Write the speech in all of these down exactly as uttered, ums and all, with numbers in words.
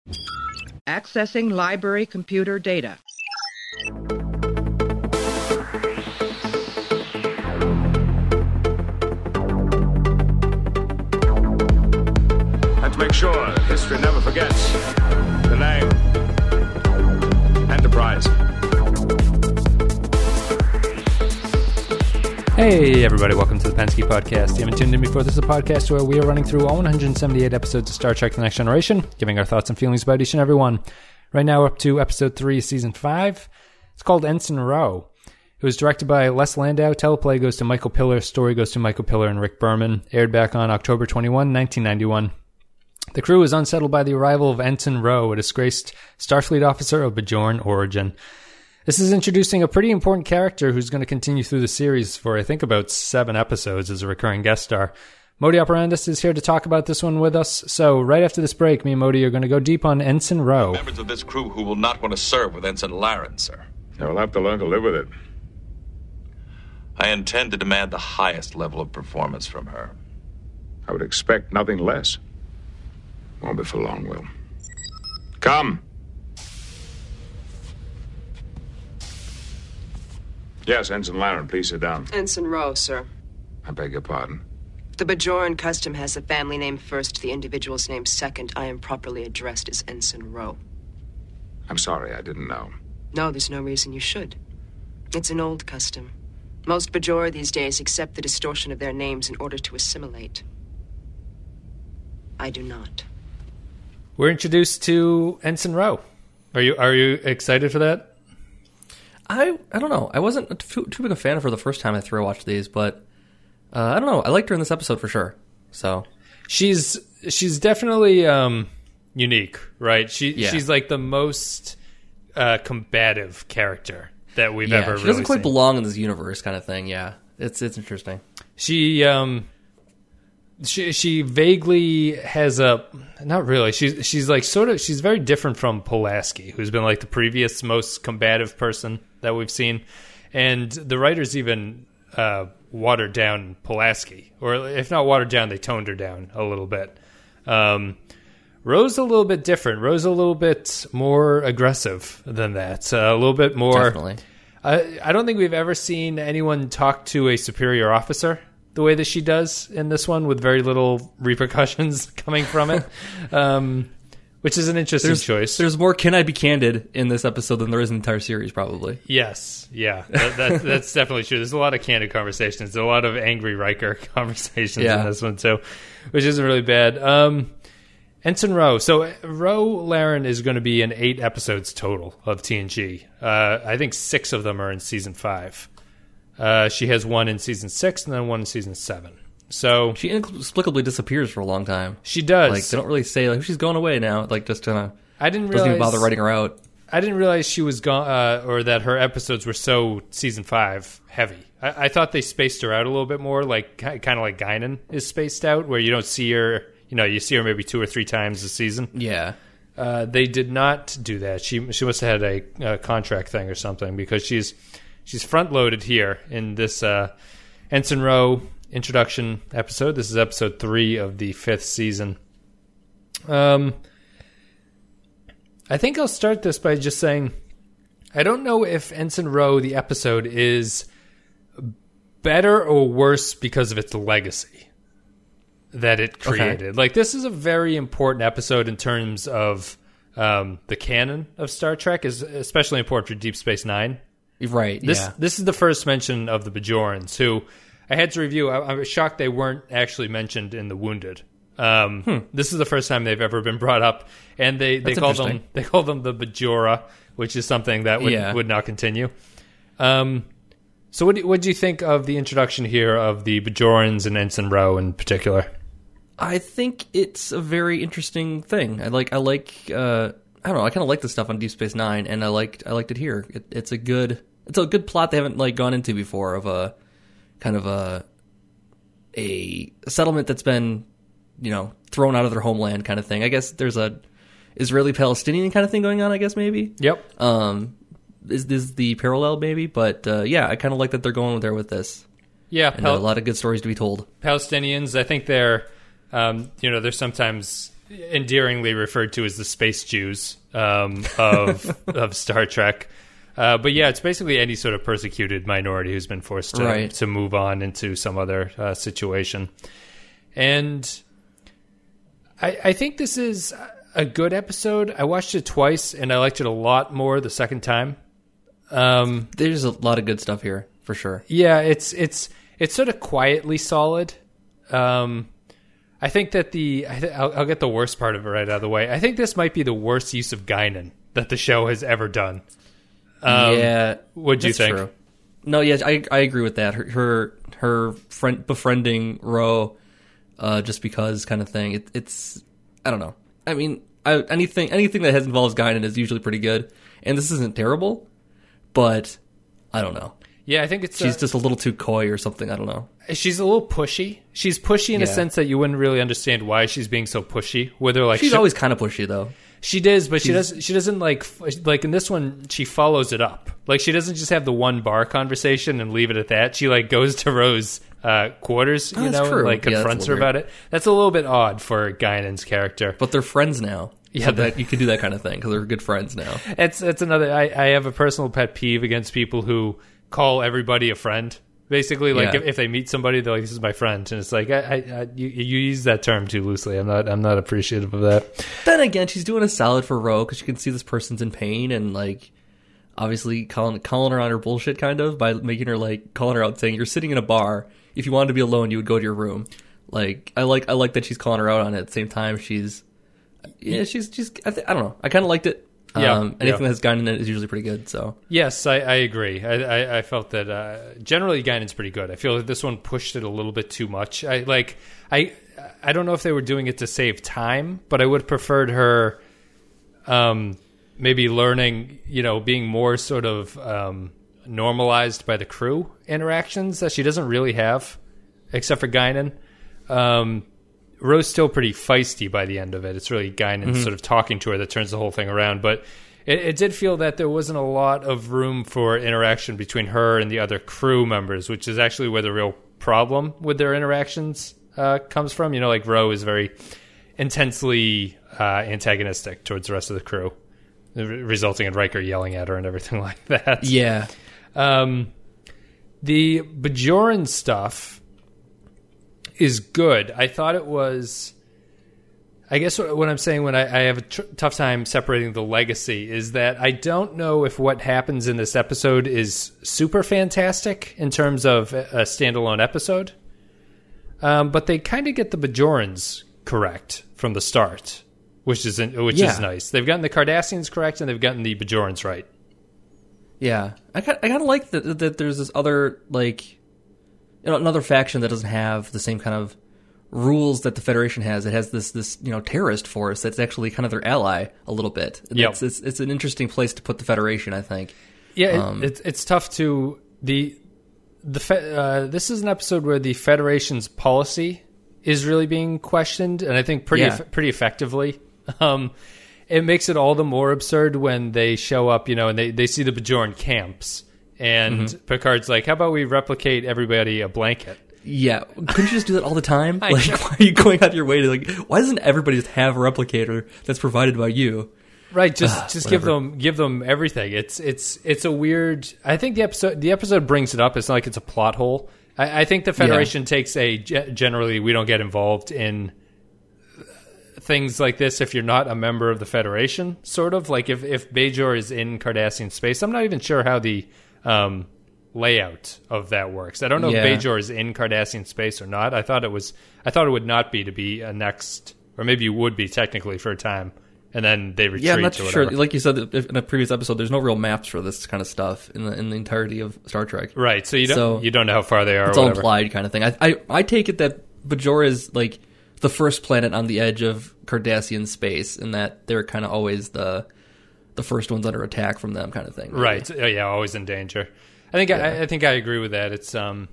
Accessing library computer data. And to make sure history never forgets the name Enterprise. Hey everybody, welcome to the Pensky Podcast. You haven't tuned in before. This is a podcast where we are running through all one hundred seventy-eight episodes of Star Trek The Next Generation, giving our thoughts and feelings about each and every one. Right now we're up to episode three, season five. It's called Ensign Ro. It was directed by Les Landau. Teleplay goes to Michael Piller. Story goes to Michael Piller and Rick Berman. Aired back on October twenty-first, nineteen ninety-one. The crew is unsettled by the arrival of Ensign Ro, a disgraced Starfleet officer of Bajoran origin. This is introducing a pretty important character who's going to continue through the series for, I think, about seven episodes as a recurring guest star. Modi Operandus is here to talk about this one with us. So, right after this break, me and Modi are going to go deep on Ensign Ro. Members of this crew who will not want to serve with Ensign Laren, sir. They'll have to learn to live with it. I intend to demand the highest level of performance from her. I would expect nothing less. Won't be for long, Will. Come. Yes, Ensign Laren, please sit down. Ensign Ro, sir. I beg your pardon. The Bajoran custom has the family name first, the individual's name second. I am properly addressed as Ensign Ro. I'm sorry, I didn't know. No, there's no reason you should. It's an old custom. Most Bajor these days accept the distortion of their names in order to assimilate. I do not. We're introduced to Ensign Ro. Are you are you excited for that? I I don't know. I wasn't too, too big a fan of her the first time I through watched these, but uh, I don't know. I liked her in this episode for sure. So she's she's definitely um, unique, right? She yeah. she's like the most uh, combative character that we've yeah, ever. She really doesn't quite seen. belong in this universe, kind of thing. Yeah, it's it's interesting. She um she she vaguely has a not really. She's she's like sort of she's very different from Pulaski, who's been like the previous most combative person that we've seen, and the writers even uh, watered down Pulaski, or if not watered down, they toned her down a little bit. Um, Ro's a little bit different. Ro's a little bit more aggressive than that. Uh, a little bit more. Definitely. I I don't think we've ever seen anyone talk to a superior officer the way that she does in this one, with very little repercussions coming from it, um, which is an interesting there's, choice. There's more "Can I Be Candid" in this episode than there is in the entire series, probably. Yes, yeah, that, that, that's definitely true. There's a lot of candid conversations, There's a lot of angry Riker conversations yeah. in this one too, which isn't really bad. Um, Ensign Ro. So Ro Laren is going to be in eight episodes total of T N G. Uh, I think six of them are in season five. Uh, she has one in season six and then one in season seven. So she inexplicably disappears for a long time. She does. Like they don't really say like she's going away now. Like just kind of. I didn't realize, doesn't even bother writing her out. I didn't realize she was gone, uh, or that her episodes were so season five heavy. I, I thought they spaced her out a little bit more, like kind of like Guinan is spaced out, where you don't see her. You know, you see her maybe two or three times a season. Yeah. Uh, they did not do that. She she must have had a, a contract thing or something, because she's. She's front-loaded here in this uh, Ensign Ro introduction episode. This is episode three of the fifth season. Um, I think I'll start this by just saying, I don't know if Ensign Ro, the episode, is better or worse because of its legacy that it created. Okay. Like, this is a very important episode in terms of um, the canon of Star Trek, is especially important for Deep Space Nine. Right, this, yeah. This is the first mention of the Bajorans, who I had to review. I, I was shocked they weren't actually mentioned in The Wounded. Um, hmm. This is the first time they've ever been brought up, and they, they call them they call them the Bajora, which is something that would yeah. would not continue. Um, so what do, what do you think of the introduction here of the Bajorans and Ensign Ro in particular? I think it's a very interesting thing. I like I like. Uh, I don't know. I kind of like the stuff on Deep Space Nine, and I liked I liked it here. It, it's a good it's a good plot they haven't like gone into before, of a kind of a a settlement that's been, you know, thrown out of their homeland kind of thing. I guess there's a Israeli-Palestinian kind of thing going on, I guess, maybe. Yep. Um, is this the parallel, maybe? But uh, yeah, I kind of like that they're going there with this. Yeah, and Pal- a lot of good stories to be told. Palestinians, I think they're, um, you know, they're sometimes endearingly referred to as the space Jews um, of of Star Trek. Uh, but yeah, it's basically any sort of persecuted minority who's been forced to, right. to move on into some other uh, situation. And I, I think this is a good episode. I watched it twice, and I liked it a lot more the second time. Um, There's a lot of good stuff here, for sure. Yeah, it's it's it's sort of quietly solid. Um, I think that the I th- I'll, I'll get the worst part of it right out of the way. I think this might be the worst use of Guinan that the show has ever done. Um, yeah, what'd you think? True. No, yeah, I I agree with that. Her her, her friend befriending Ro, uh, just because kind of thing. It, it's I don't know. I mean, I, anything anything that has involves Guinan is usually pretty good, and this isn't terrible, but I don't know. Yeah, I think it's she's uh, just a little too coy or something. I don't know. She's a little pushy. She's pushy in yeah. a sense that you wouldn't really understand why she's being so pushy. Whether like she's she, always kind of pushy though. She does, but she's, she doesn't. She doesn't like like in this one. She follows it up. Like she doesn't just have the one bar conversation and leave it at that. She like goes to Ro's uh, quarters, you oh, know, true. and like yeah, confronts her about it. That's a little bit odd for Guinan's character. But they're friends now. Yeah, so the, that you can do that kind of thing because they're good friends now. It's it's another. I, I have a personal pet peeve against people who call everybody a friend. Basically, like yeah. if, if they meet somebody, they're like, "This is my friend," and it's like, I, I, I, you, you use that term too loosely. I'm not, I'm not appreciative of that. Then again, she's doing a solid for Ro because you can see this person's in pain and like, obviously calling calling her on her bullshit, kind of by making her like calling her out, saying, "You're sitting in a bar. If you wanted to be alone, you would go to your room." Like, I like, I like that she's calling her out on it. At the same time, she's, yeah, she's, she's. I, th- I don't know. I kind of liked it. Yeah, um, anything yeah. that's Guinan in it is usually pretty good. So yes, I, I agree. I, I, I felt that uh, generally Guinan's pretty good. I feel like this one pushed it a little bit too much. I like I I don't know if they were doing it to save time, but I would have preferred her um, maybe learning, you know, being more sort of um, normalized by the crew interactions that she doesn't really have, except for Guinan. Um, Ro's still pretty feisty by the end of it. It's really Guinan mm-hmm. sort of talking to her that turns the whole thing around. But it, it did feel that there wasn't a lot of room for interaction between her and the other crew members, which is actually where the real problem with their interactions uh, comes from. You know, like Ro is very intensely uh, antagonistic towards the rest of the crew, resulting in Riker yelling at her and everything like that. Yeah. Um, the Bajoran stuff is good. I thought it was... I guess what, what I'm saying when I, I have a tr- tough time separating the legacy is that I don't know if what happens in this episode is super fantastic in terms of a, a standalone episode, um, but they kind of get the Bajorans correct from the start, which is which yeah. is nice. They've gotten the Cardassians correct and they've gotten the Bajorans right. Yeah, I kind I kind of like that, that there's this other like you know, another faction that doesn't have the same kind of rules that the Federation has. It has this this you know terrorist force that's actually kind of their ally a little bit. Yep. It's, it's it's an interesting place to put the Federation, I think. Yeah, um, it, it's it's tough to the the fe- uh, this is an episode where the Federation's policy is really being questioned, and I think pretty yeah. eff- pretty effectively. Um, it makes it all the more absurd when they show up, you know, and they, they see the Bajoran camps, and mm-hmm. Picard's like, "How about we replicate everybody a blanket?" Yeah, couldn't you just do that all the time? I Like, know. why are you going out of your way to like? Why doesn't everybody just have a replicator that's provided by you? Right, just Ugh, just whatever. give them give them everything. It's it's it's a weird. I think the episode the episode brings it up. It's not like it's a plot hole. I, I think the Federation Yeah. takes a ge- generally we don't get involved in things like this if you're not a member of the Federation. Sort of like if if Bajor is in Cardassian space. I'm not even sure how the um, layout of that works. I don't know Yeah. if Bajor is in Cardassian space or not. I thought it was. I thought it would not be to be a next, or maybe you would be technically for a time. And then they retreat. Yeah, I'm not or sure. whatever. Like you said in a previous episode, there's no real maps for this kind of stuff in the in the entirety of Star Trek. Right, so you don't So, you don't know how far they are. It's or all whatever. implied kind of thing. I, I I take it that Bajor is like the first planet on the edge of Cardassian space, and that they're kind of always the the first ones under attack from them, kind of thing. maybe. Right, oh, yeah, always in danger. I think Yeah. I, I think I agree with that. It's um,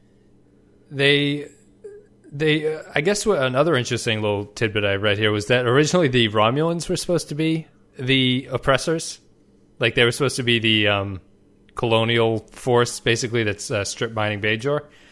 they they uh, I guess what another interesting little tidbit I read here was that originally the Romulans were supposed to be the oppressors, like they were supposed to be the um, colonial force, basically that's uh, strip mining Bajor.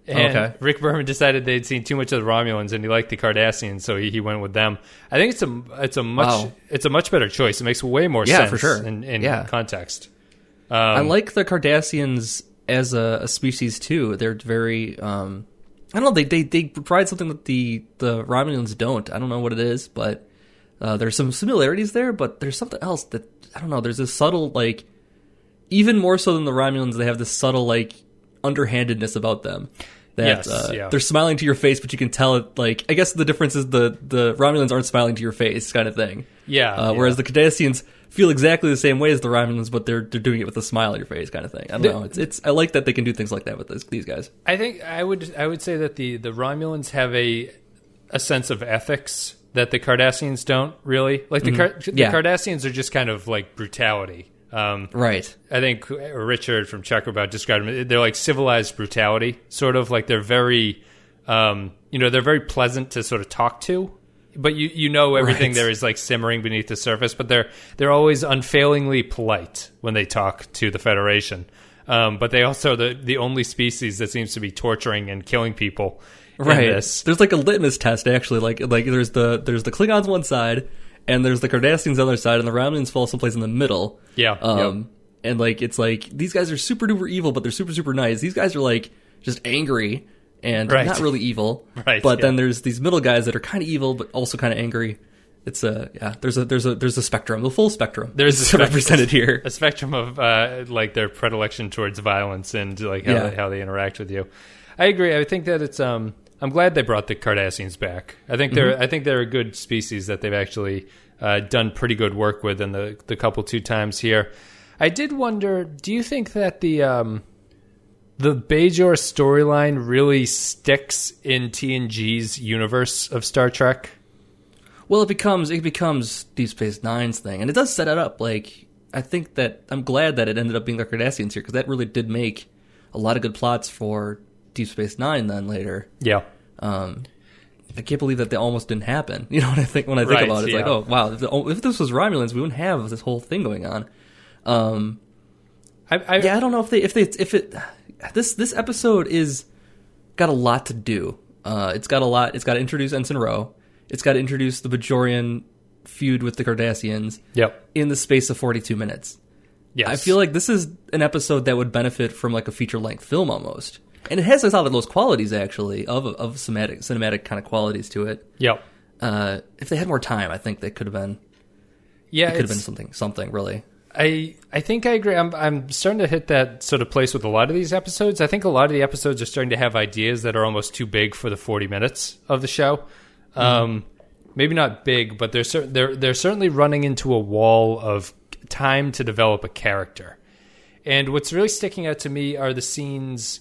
And Okay. Rick Berman decided they'd seen too much of the Romulans, and he liked the Cardassians, so he, he went with them. I think it's a it's a much Wow. it's a much better choice. It makes way more Yeah, sense for sure. in, in Yeah. context. Um, I like the Cardassians as a, a species too. They're very, um, I don't know. They, they they provide something that the the Romulans don't. I don't know what it is, but uh, there's some similarities there. But there's something else that I don't know. There's this subtle, like, even more so than the Romulans, they have this subtle, like, underhandedness about them. That Yes, uh, yeah. they're smiling to your face, but you can tell it. Like, I guess the difference is the the Romulans aren't smiling to your face, kind of thing. Yeah, Uh, yeah. Whereas the Cardassians feel exactly the same way as the Romulans, but they're they're doing it with a smile on your face, kind of thing. I don't The- know. It's it's. I like that they can do things like that with this, these guys. I think I would I would say that the, the Romulans have a a sense of ethics that the Cardassians don't really. Like the, Car- the Yeah. Cardassians are just kind of like brutality. Um, Right. I think Richard from Checkerbout described them. They're like civilized brutality, sort of like they're very, um, you know, they're very pleasant to sort of talk to, but you you know everything Right. there is like simmering beneath the surface. But they're they're always unfailingly polite when they talk to the Federation. Um, but they also the the only species that seems to be torturing and killing people. in Right. this. There's like a litmus test actually. Like like there's the there's the Klingons one side, and there's the Cardassians on the other side, and the Romulans fall someplace in the middle. Yeah, Um. And like it's like these guys are super duper evil, but they're super super nice. These guys are like just angry and Right. not really evil. Right, But then yeah. there's these middle guys that are kind of evil, but also kind of angry. It's a yeah. There's a there's a there's a spectrum, the full spectrum. There's a is spectrum- represented here. a spectrum of uh, like their predilection towards violence and like how, Yeah. they, how they interact with you. I agree. I think that it's. Um, I'm glad they brought the Cardassians back. I think they're. Mm-hmm. I think they're a good species that they've actually uh, done pretty good work with in the the couple two times here. I did wonder. Do you think that the um, the Bajor storyline really sticks in T N G's universe of Star Trek? Well, it becomes it becomes Deep Space Nine's thing, and it does set it up. Like I think that I'm glad that it ended up being the Cardassians here because that really did make a lot of good plots for Deep Space Nine. Then later, Yeah. um, I can't believe that they almost didn't happen. You know what I think when I think Right, about it, it's like, yeah. oh wow, if, the, if this was Romulans, we wouldn't have this whole thing going on. Um, I, I, yeah, I don't know if they if they if it this this episode is got a lot to do. Uh, it's got a lot. It's got to introduce Ensign Ro. It's got to introduce the Bajorian feud with the Cardassians Yep. in the space of forty-two minutes. Yes. I feel like this is an episode that would benefit from like a feature-length film almost. And it has a lot of those qualities, actually, of of cinematic, cinematic kind of qualities to it. Yep. Uh, if they had more time, I think they could have been. Yeah. It could have been it's- something, something really. I I think I agree. I'm I'm starting to hit that sort of place with a lot of these episodes. I think a lot of the episodes are starting to have ideas that are almost too big for the forty minutes of the show. Mm-hmm. Um, maybe not big, but they're cer- they're they're certainly running into a wall of time to develop a character. And what's really sticking out to me are the scenes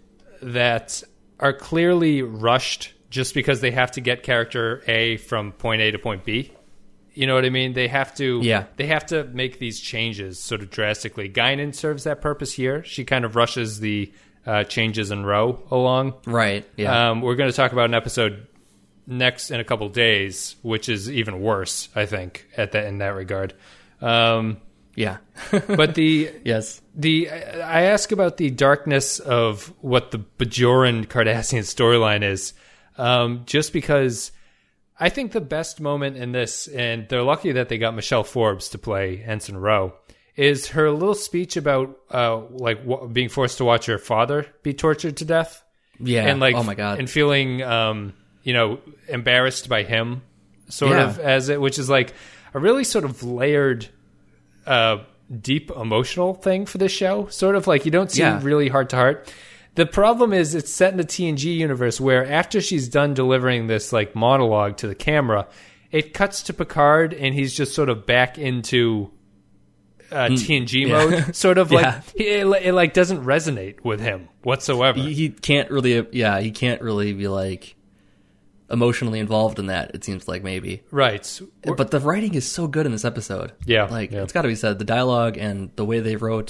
that are clearly rushed just because they have to get character A from point A to point B. You know what I mean? They have to Yeah. they have to make these changes sort of drastically. Guinan serves that purpose here. She kind of rushes the uh, changes in row along. Right. Yeah. Um, we're going to talk about an episode next in a couple days, which is even worse, I think, at that in that regard. Um, yeah. but the yes. the I ask about the darkness of what the Bajoran Cardassian storyline is, um, just because I think the best moment in this, and they're lucky that they got Michelle Forbes to play Ensign Ro, is her little speech about uh, like w- being forced to watch her father be tortured to death. Yeah. And like, oh my god. and feeling, um, you know, embarrassed by him, sort Yeah. of as it, which is like a really sort of layered, uh, deep emotional thing for this show. Sort of like you don't see Yeah. really heart to heart. The problem is it's set in the T N G universe where after she's done delivering this like monologue to the camera, it cuts to Picard and he's just sort of back into uh, T N G Mm, yeah. mode. Sort of Yeah. like it, it like doesn't resonate with him whatsoever. he, he can't really. Yeah. He can't really be like emotionally involved in that. It seems like maybe. Right. But the writing is so good in this episode. Yeah, Like yeah. it's got to be said. The dialogue and the way they wrote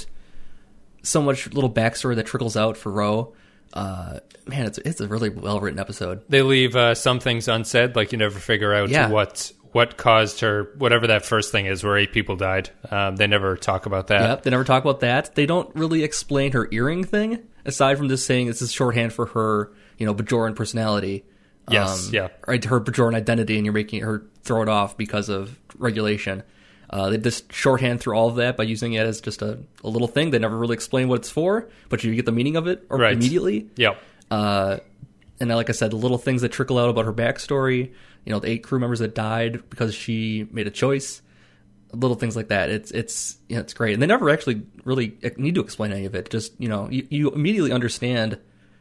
so much little backstory that trickles out for Ro. Uh, man, it's it's a really well written episode. They leave uh, some things unsaid, like you never figure out Yeah. what what caused her, whatever that first thing is, where eight people died. Um, they never talk about that. Yep, they never talk about that. They don't really explain her earring thing, aside from just saying this is shorthand for her, you know, Bajoran personality. Yes, um, yeah. Right, her Bajoran identity, and you're making her throw it off because of regulation. Uh, they just shorthand through all of that by using it as just a, a little thing. They never really explain what it's for, but you get the meaning of it or right. immediately. Yep. Uh, and then, like I said, the little things that trickle out about her backstory, you know, the eight crew members that died because she made a choice, little things like that. It's, it's, you know, it's great. And they never actually really need to explain any of it. Just, you know, you, you immediately understand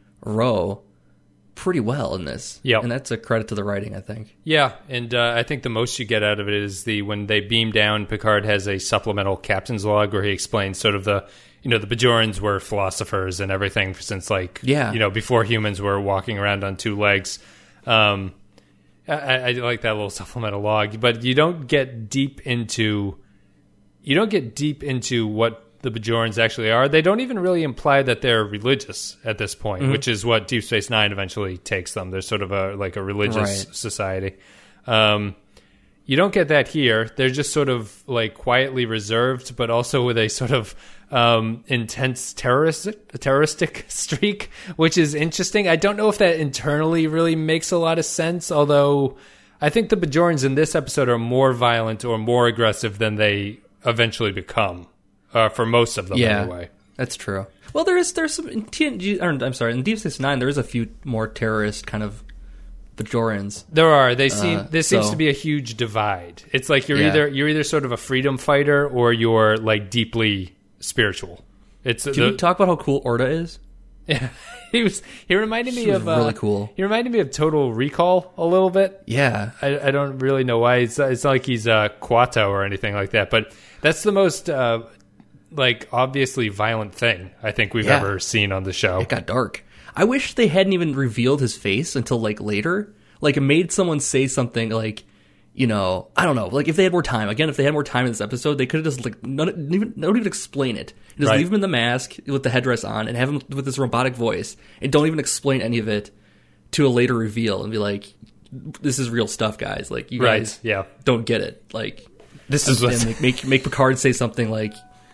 Ro pretty well in this. Yep. And that's a credit to the writing, I think. Yeah, and uh, I think the most you get out of it is the when they beam down, Picard has a supplemental captain's log where he explains sort of the, you know, the Bajorans were philosophers and everything since, like, yeah. you know, before humans were walking around on two legs. Um, I, I like that little supplemental log, but you don't get deep into, you don't get deep into what the Bajorans actually are. They don't even really imply that they're religious at this point, mm-hmm. which is what Deep Space Nine eventually takes them. They're sort of a like a religious right. society. Um, you don't get that here. They're just sort of like quietly reserved, but also with a sort of um, intense terrorist terroristic streak, which is interesting. I don't know if that internally really makes a lot of sense, although I think the Bajorans in this episode are more violent or more aggressive than they eventually become. Uh, for most of them, yeah, anyway. That's true. Well, there is there's some in T N G. Or, I'm sorry, in Deep Space Nine, there is a few more terrorist kind of Bajorans. There are. They seem. Uh, there seems so, to be a huge divide. It's like you're yeah. either you're either sort of a freedom fighter or you're like deeply spiritual. It's. Can the, you talk about how cool Orta is? Yeah, he was. He reminded me she was of really uh, cool. He reminded me of Total Recall a little bit. Yeah, I, I don't really know why. It's it's not like he's uh, Quato or anything like that. But that's the most. Uh, like obviously violent thing I think we've yeah. ever seen on the show. It got dark. I wish they hadn't even revealed his face until like later. Like it made someone say something like, you know, I don't know. Like if they had more time, again, if they had more time in this episode, they could have just like not even don't even explain it. Just right. leave him in the mask with the headdress on and have him with this robotic voice and don't even explain any of it to a later reveal and be like, this is real stuff, guys. Like you right. guys yeah. don't get it. Like this is what make, make make Picard say something like,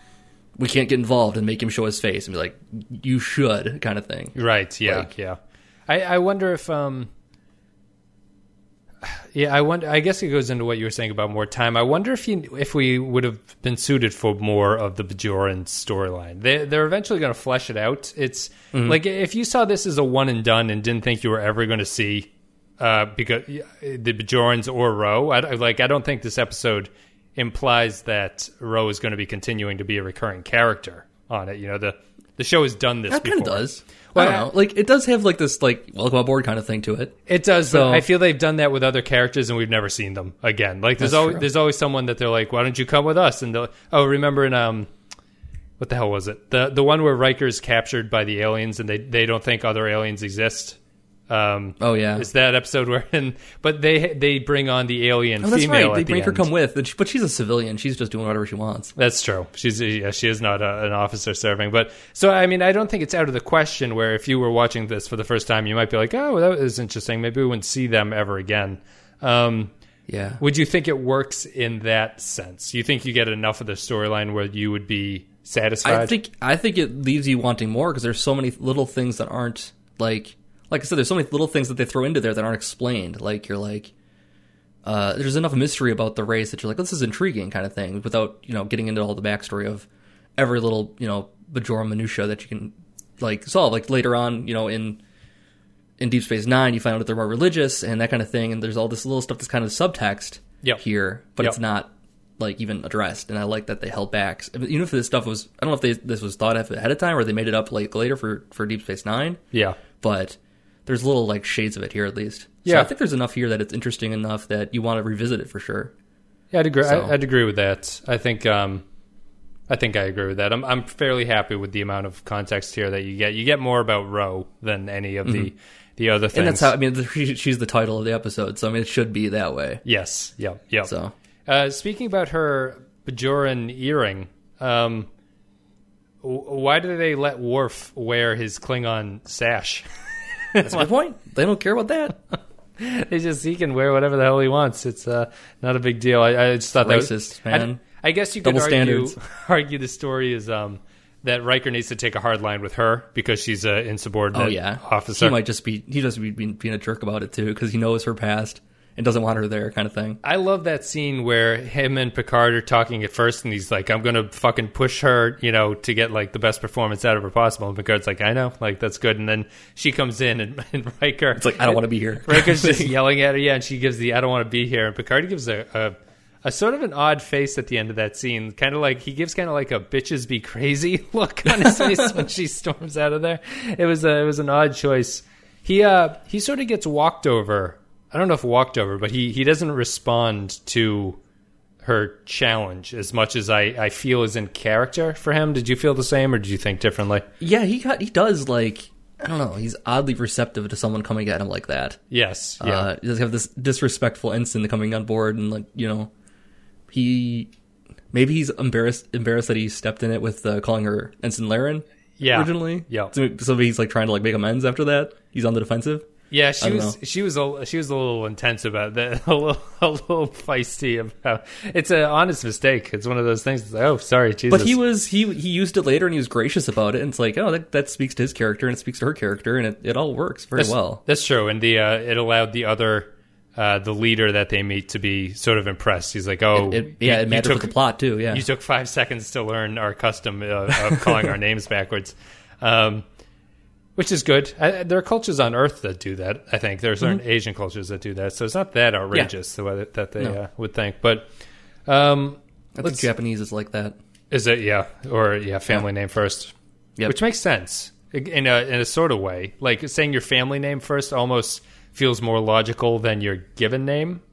we can't get involved and make him show his face and be like, you should, kind of thing. Right, yeah, like, yeah. I, I wonder if, um, yeah, I wonder, I guess it goes into what you were saying about more time. I wonder if you, if we would have been suited for more of the Bajoran storyline. They, they're eventually going to flesh it out. It's, mm-hmm. like, if you saw this as a one and done and didn't think you were ever going to see, uh, because the Bajorans or Ro, I, like, I don't think this episode implies that Ro is going to be continuing to be a recurring character on it. You know, the the show has done this that before. It kind of does. Well, I don't know. Like, it does have, like, this, like, welcome aboard kind of thing to it. It does, so, but I feel they've done that with other characters, and we've never seen them again. Like, there's always, there's always someone that they're like, why don't you come with us? And they're like, oh, remember in, um, what the hell was it? The the one where Riker's captured by the aliens, and they, they don't think other aliens exist. Um, oh, yeah. It's that episode where, and, but they they bring on the alien oh, that's female right. They at make the her end. come with, but she's a civilian. She's just doing whatever she wants. That's true. She's yeah, she is not a, an officer serving. But so I mean, I don't think it's out of the question where if you were watching this for the first time, you might be like, oh, that was interesting. Maybe we wouldn't see them ever again. Um, yeah. Would you think it works in that sense? You think you get enough of the storyline where you would be satisfied? I think I think it leaves you wanting more because there's so many little things that aren't like. Like I said, there's so many little things that they throw into there that aren't explained. Like, you're like, uh, there's enough mystery about the race that you're like, this is intriguing kind of thing, without, you know, getting into all the backstory of every little, you know, Bajoran minutia that you can, like, solve. Like, later on, you know, in in Deep Space Nine, you find out that they're more religious and that kind of thing, and there's all this little stuff that's kind of subtext yep. here, but yep. it's not, like, even addressed, and I like that they held back. Even if this stuff was, I don't know if they, this was thought of ahead of time, or they made it up, like, later for, for Deep Space Nine. Yeah. But there's little, like, shades of it here, at least. So yeah. I think there's enough here that it's interesting enough that you want to revisit it for sure. Yeah, I'd agree. So. I, I'd agree with that. I think, um, I think I agree with that. I'm, I'm fairly happy with the amount of context here that you get. You get more about Ro than any of the, mm-hmm. the other things. And that's how, I mean, the, she's the title of the episode, so I mean, it should be that way. Yes. Yeah. Yeah. So, uh, speaking about her Bajoran earring, um, w- why did they let Worf wear his Klingon sash? That's a good point. They don't care about that. They just he can wear whatever the hell he wants. It's uh, not a big deal. I, I just thought Racist, that was, man. I, I guess you could Double argue standards. argue the story is um, that Riker needs to take a hard line with her because she's an insubordinate Oh yeah, officer. He might just be he just be being, being a jerk about it too because he knows her past and doesn't want her there, kind of thing. I love that scene where him and Picard are talking at first, and he's like, "I'm gonna fucking push her, you know, to get like the best performance out of her possible." And Picard's like, "I know, like that's good." And then she comes in, and, and Riker, It's like I don't want to be here. Riker's just yelling at her, yeah, and she gives the "I don't want to be here," and Picard gives a, a a sort of an odd face at the end of that scene, kind of like he gives kind of like a "bitches be crazy" look on his face when she storms out of there. It was a, it was an odd choice. He uh he sort of gets walked over. I don't know if walked over, but he, he doesn't respond to her challenge as much as I, I feel is in character for him. Did you feel the same, or did you think differently? Yeah, he got, he does like I don't know. He's oddly receptive to someone coming at him like that. Yes, yeah. Uh, he does have this disrespectful instant coming on board, and like you know, he maybe he's embarrassed embarrassed that he stepped in it with uh, calling her Ensign Laren. Yeah, originally. Yeah. So, so he's like trying to like make amends after that. He's on the defensive. Yeah, she was know. she was a she was a little intense about that, a little a little feisty about. It's an honest mistake. It's one of those things. It's like, oh, sorry, Jesus. But he was he he used it later and he was gracious about it. And it's like, oh, that, that speaks to his character and it speaks to her character and it, it all works very that's, well. That's true, and the uh, it allowed the other uh, the leader that they meet to be sort of impressed. He's like, oh, It, it, yeah, you, it mattered you took, with the plot too. Yeah, you took five seconds to learn our custom uh, of calling our names backwards. Um, Which is good. I, there are cultures on Earth that do that, I think. There are certain mm-hmm. Asian cultures that do that. So it's not that outrageous yeah. the way that, that they no. uh, would think. But um, I think Japanese is like that. Is it? Yeah. Or, yeah, family yeah. name first. Yep. Which makes sense in a, in a sort of way. Like saying your family name first almost feels more logical than your given name.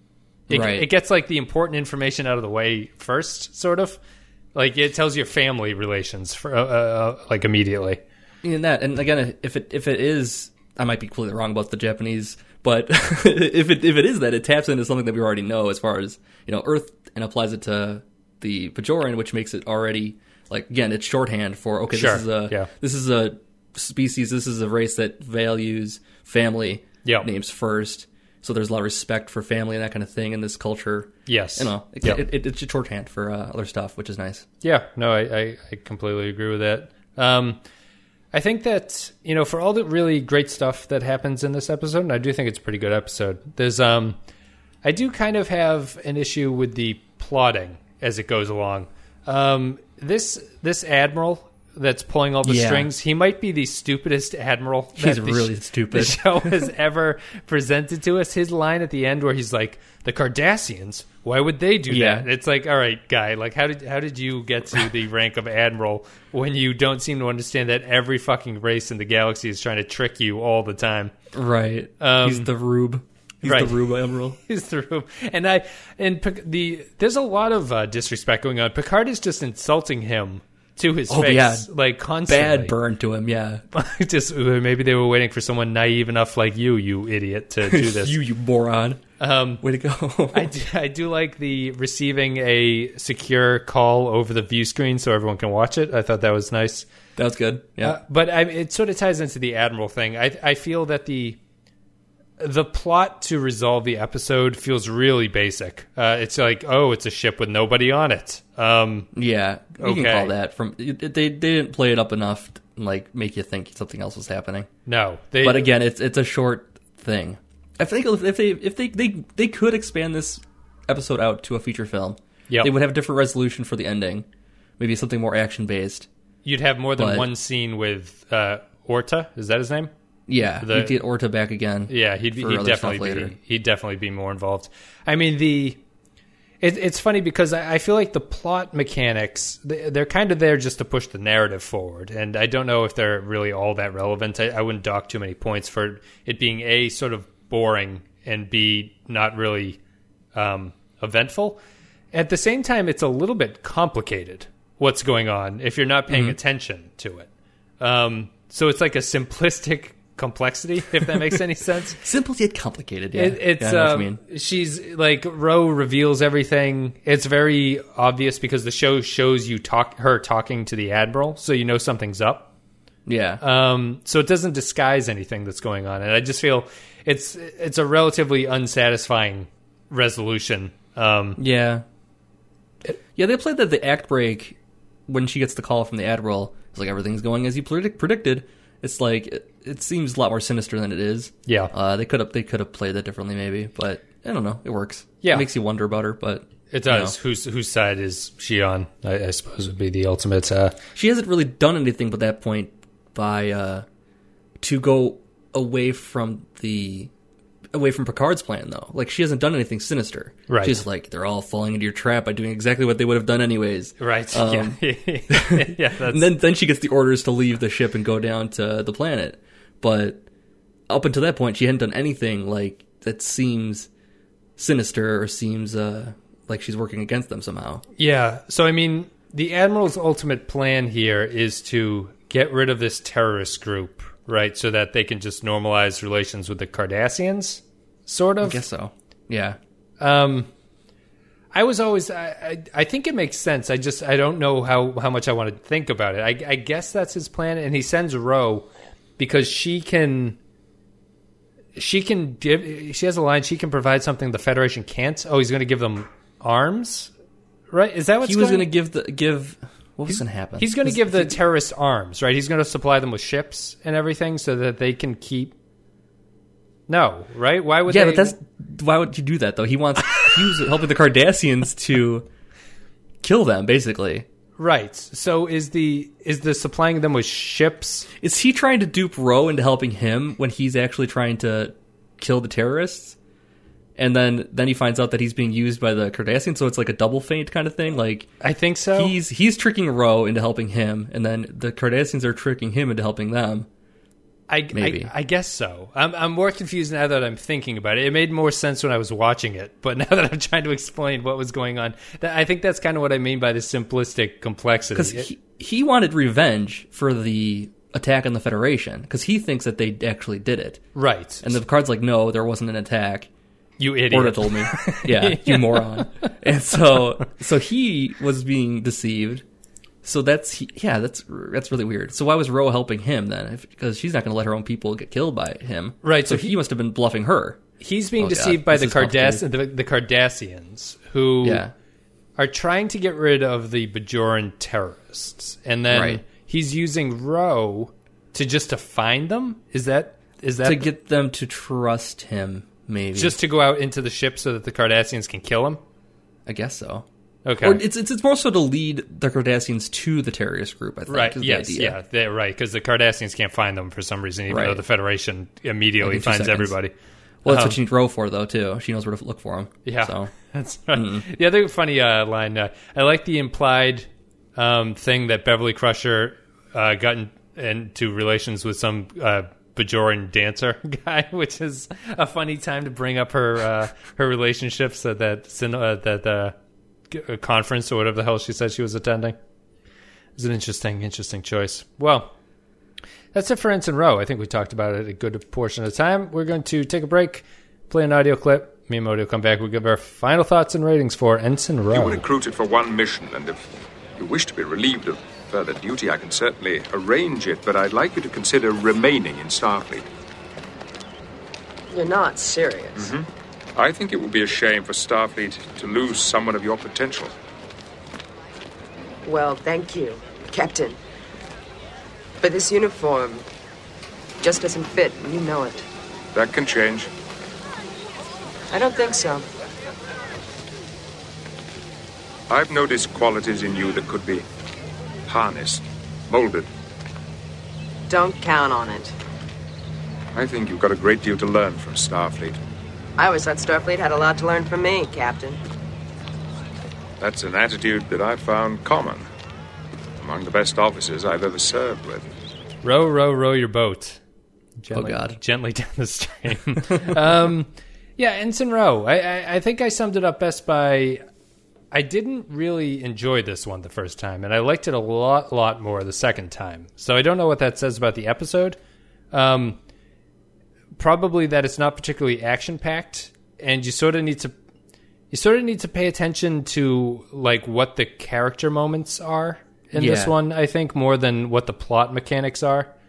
It, right. It gets like the important information out of the way first, sort of. Like it tells your family relations for, uh, uh, like immediately. In that, and again, if it if it is, I might be completely wrong about the Japanese, but if it if it is that, it taps into something that we already know as far as you know Earth, and applies it to the Bajoran, which makes it already like again, it's shorthand for okay, sure. this is a yeah. this is a species, this is a race that values family yep. names first. So there's a lot of respect for family and that kind of thing in this culture. Yes, you know, it, yep. it, it, it's a shorthand for uh, other stuff, which is nice. Yeah, no, I, I, I completely agree with that. Um, I think that, you know, for all the really great stuff that happens in this episode, and I do think it's a pretty good episode, there's, um, I do kind of have an issue with the plotting as it goes along. Um, this, this admiral that's pulling all the yeah. strings, he might be the stupidest admiral he's that really the, stupid. the show has ever presented to us. His line at the end where he's like, the Cardassians, why would they do yeah. that? It's like, all right, guy, like how did how did you get to the rank of admiral when you don't seem to understand that every fucking race in the galaxy is trying to trick you all the time? Right. Um, he's the rube. He's right. the rube admiral. He's the rube. And I and the there's a lot of uh, disrespect going on. Picard is just insulting him to his oh, face, yeah. like constantly. Bad burn to him, yeah. Just maybe they were waiting for someone naive enough like you, you idiot, to do this. you, you moron. Um, Way to go. I, do, I do like the receiving a secure call over the view screen so everyone can watch it. I thought that was nice. That was good, yeah. Uh, but I, it sort of ties into the Admiral thing. I, I feel that the the plot to resolve the episode feels really basic. Uh, it's like, oh, it's a ship with nobody on it. Um, yeah, you okay. can call that. From they they didn't play it up enough to, like make you think something else was happening. No, they, but again, it's it's a short thing. I think if they if they they they could expand this episode out to a feature film, yep. they would have a different resolution for the ending, maybe something more action based. You'd have more than but, one scene with uh, Orta. Is that his name? Yeah, the, he'd get Orta back again. Yeah, he'd he'd definitely be he'd definitely be more involved. I mean, the it, it's funny because I, I feel like the plot mechanics they're kind of there just to push the narrative forward, and I don't know if they're really all that relevant. I, I wouldn't dock too many points for it being A, sort of boring, and B, not really um, eventful. At the same time, it's a little bit complicated what's going on if you're not paying mm-hmm. attention to it. Um, so it's like a simplistic complexity, if that makes any sense. Simple yet complicated, yeah. It, it's, yeah, I know um, what you mean. She's like, Ro reveals everything. It's very obvious because the show shows you talk her talking to the Admiral, so you know something's up. Yeah. Um, so it doesn't disguise anything that's going on, and I just feel it's it's a relatively unsatisfying resolution. Um, yeah. Yeah, they played that the act break when she gets the call from the Admiral. It's like everything's going as you predict, predicted. It's like it, it seems a lot more sinister than it is. Yeah. Uh, they could have they could have played that differently, maybe, but I don't know. It works. Yeah. It makes you wonder about her, but it does. You know. Whose whose side is she on? I, I suppose would be the ultimate. Uh, she hasn't really done anything but that point by uh, to go away from the away from Picard's plan, though. Like, she hasn't done anything sinister. Right. She's like, they're all falling into your trap by doing exactly what they would have done anyways. Right. Um, yeah. yeah. That's... And then then she gets the orders to leave the ship and go down to the planet. But up until that point, she hadn't done anything like that seems sinister or seems uh, like she's working against them somehow. Yeah. So I mean, the Admiral's ultimate plan here is to get rid of this terrorist group, right? So that they can just normalize relations with the Cardassians, sort of. I guess so. Yeah. Um, I was always, I, I, I think it makes sense. I just, I don't know how, how much I want to think about it. I, I guess that's his plan. And he sends Ro because she can, she can give, she has a line, she can provide something the Federation can't. Oh, he's going to give them arms, right? Is that what's he was going to give the, give, what was going to happen? He's going to give the terrorists arms, right? He's going to supply them with ships and everything so that they can keep. No, right? Why would? Yeah, they... but that's why would you do that though? He wants he was helping the Cardassians to kill them, basically. Right. So is the is the supplying them with ships? Is he trying to dupe Ro into helping him when he's actually trying to kill the terrorists? And then, then he finds out that he's being used by the Cardassians, so it's like a double feint kind of thing. Like, I think so. He's he's tricking Ro into helping him, and then the Cardassians are tricking him into helping them. I, Maybe. I, I guess so. I'm I'm more confused now that I'm thinking about it. It made more sense when I was watching it, but now that I'm trying to explain what was going on, that, I think that's kind of what I mean by the simplistic complexity. Because he, he wanted revenge for the attack on the Federation, because he thinks that they actually did it. Right. And the Picard's like, no, there wasn't an attack. You idiot. Orta told me. Yeah, you moron. And so so he was being deceived. So that's, yeah, that's that's really weird. So why was Ro helping him then? If, because she's not going to let her own people get killed by him. Right. So, So he, he- must have been bluffing her. He's being Oh, deceived God. by This the, is Cardass- complicated. the the Cardassians, who Yeah. are trying to get rid of the Bajoran terrorists, and then Right. he's using Ro to just to find them. Is that is that To get them to trust him, maybe. just to go out into the ship so that the Cardassians can kill him? I guess so. Okay. Or it's, it's it's more so to lead the Cardassians to the terrorist group, I think. Right. is the Yes. idea. Yeah. They're right, because the Cardassians can't find them for some reason, even Right. though the Federation immediately Like in two finds seconds. everybody. Well, that's Um, what you need Ro for, though, too. She knows where to look for him. Yeah, So. that's right. The other funny uh, line, uh, I like the implied um, thing that Beverly Crusher uh, got in, into relations with some uh, Bajoran dancer guy, which is a funny time to bring up her uh, her relationships at that syn- uh, that uh, g- conference or whatever the hell she said she was attending. It's an interesting, interesting choice. Well, that's it for Ensign Ro. I think we talked about it a good portion of the time. We're going to take a break, play an audio clip. Me and Modi will come back. We'll give our final thoughts and ratings for Ensign Ro. You were recruited for one mission, and if you wish to be relieved of further duty, I can certainly arrange it, but I'd like you to consider remaining in Starfleet. You're not serious. I think it would be a shame for Starfleet to lose someone of your potential. Well, thank you, Captain. But this uniform just doesn't fit, and you know it. That can change. I don't think so. I've noticed qualities in you that could be harnessed, molded. Don't count on it. I think you've got a great deal to learn from Starfleet. I always thought Starfleet had a lot to learn from me, Captain. That's an attitude that I've found common among the best officers I've ever served with. Row, row, row your boat. Gently, Oh, God. Gently down the stream. um, yeah, Ensign Ro. I, I, I think I summed it up best by... I didn't really enjoy this one the first time, and I liked it a lot, lot more the second time. So I don't know what that says about the episode. Um, probably that it's not particularly action-packed, and you sort of need to... You sort of need to pay attention to like what the character moments are in this Yeah. one, I think, more than what the plot mechanics are.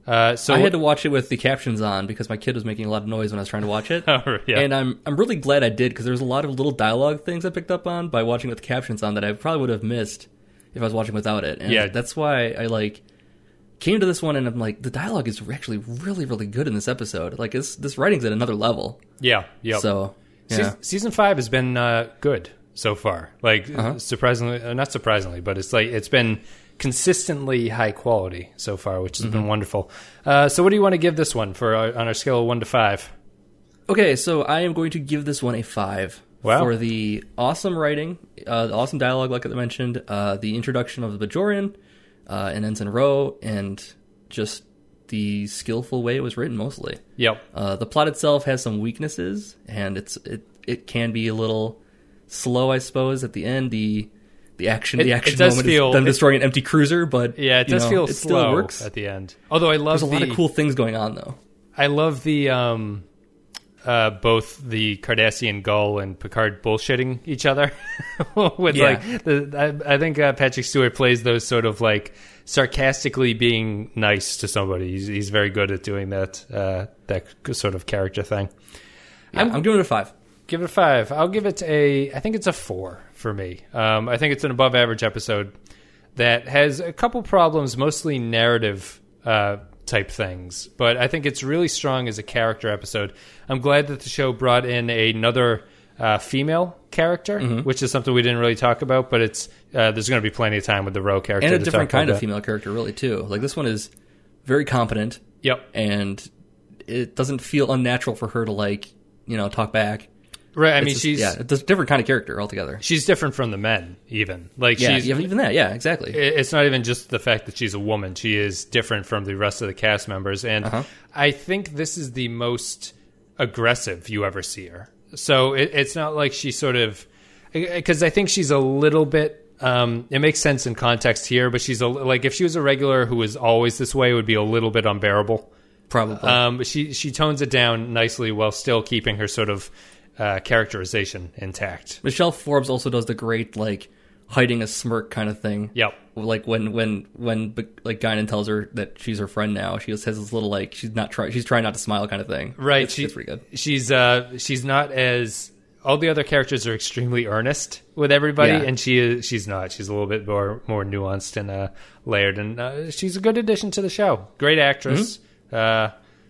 Uh, so I had to watch it with the captions on because my kid was making a lot of noise when I was trying to watch it. Oh, yeah. And I'm I'm really glad I did because there's a lot of little dialogue things I picked up on by watching with the captions on that I probably would have missed if I was watching without it. And Yeah. that's why I like came to this one and I'm like, the dialogue is actually really, really good in this episode. Like this this writing's at another level. Yeah, yeah. So yeah. Se- season five has been uh, good so far. Like Uh-huh. surprisingly, uh, not surprisingly, but it's like it's been consistently high quality so far, which has Mm-hmm. been wonderful. Uh, so, what do you want to give this one for our, on our scale of one to five? Okay, so I am going to give this one a five. Wow. For the awesome writing, uh, the awesome dialogue, like I mentioned, uh, the introduction of the Bajorian uh, and Ensign Ro, and just the skillful way it was written, mostly. Yep. Uh, the plot itself has some weaknesses, and it's it it can be a little slow, I suppose. At the end, the the action It- the it action does moment feel- is them it- destroying an empty cruiser, but Yeah, it you does know, feel it slow still works. at the end. Although I love There's a the, lot of cool things going on, though. I love the um, uh, both the Cardassian Gull and Picard bullshitting each other. With Yeah. like the, I, I think uh, Patrick Stewart plays those sort of like sarcastically being nice to somebody. He's, he's very good at doing that uh, that sort of character thing. Yeah, I'm, I'm giving it a five. Give it a five. I'll give it a. I think it's a four for me. Um, I think it's an above average episode that has a couple problems, mostly narrative uh, type things. But I think it's really strong as a character episode. I'm glad that the show brought in another uh, female character, Mm-hmm. which is something we didn't really talk about. But it's uh, there's going to be plenty of time with the Ro character And a to different talk kind of about. female character, really, too. Like, this one is very competent. Yep. And it doesn't feel unnatural for her to, like, you know, talk back. Right. I It's mean, just- she's yeah, it's a different kind of character altogether. she's different from the men, even like Yeah, she's even that. Yeah, exactly. it- it's not even just the fact that she's a woman. She is different from the rest of the cast members. And Uh-huh. I think this is the most aggressive you ever see her. So it, it's not like she sort of, because I think she's a little bit, um, it makes sense in context here, but she's a, like, if she was a regular who was always this way, it would be a little bit unbearable. Probably. Um, but she, she tones it down nicely while still keeping her sort of uh, characterization intact. Michelle Forbes also does the great, like, hiding a smirk kind of thing. Yep. Like when when when like Guinan tells her that she's her friend now, she just has this little like she's not try she's trying not to smile kind of thing. Right. It's, she, it's pretty good. She's uh she's not as all the other characters are extremely earnest with everybody, Yeah. and she is she's not. She's a little bit more more nuanced and uh, layered, and uh, she's a good addition to the show. Great actress, Mm-hmm. uh,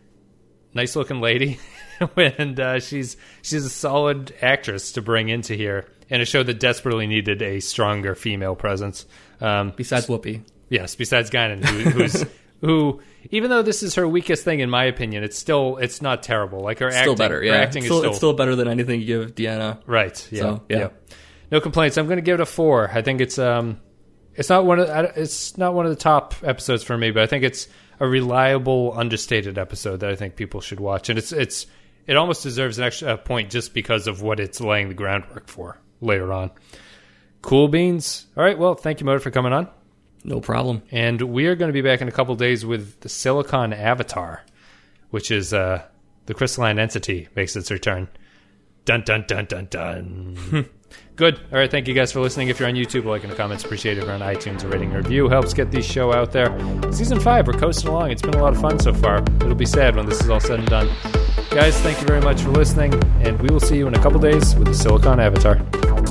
nice looking lady, and uh, she's she's a solid actress to bring into here in a show that desperately needed a stronger female presence. Um, Besides Whoopi. Yes, besides Guinan, who, who's who. Even though this is her weakest thing, in my opinion, it's still it's not terrible. Like her Still acting, better, her yeah. acting It's still, is still, it's still better than anything you give Deanna. right. Yeah, So, yeah. no complaints. I'm going to give it a four. I think it's um, it's not one of I- it's not one of the top episodes for me, but I think it's a reliable, understated episode that I think people should watch, and it's it's it almost deserves an extra point just because of what it's laying the groundwork for later on. Cool beans. All right. Well, thank you, Motor, for coming on. No problem. And we are going to be back in a couple days with the Silicon Avatar, which is uh, the crystalline entity makes its return. Dun, dun, dun, dun, dun. Good. All right. Thank you guys for listening. If you're on YouTube, like in the comments, appreciate it. If you're on iTunes, a rating and review helps get this show out there. Season five, we're coasting along. It's been a lot of fun so far. It'll be sad when this is all said and done. Guys, thank you very much for listening, and we will see you in a couple days with the Silicon Avatar.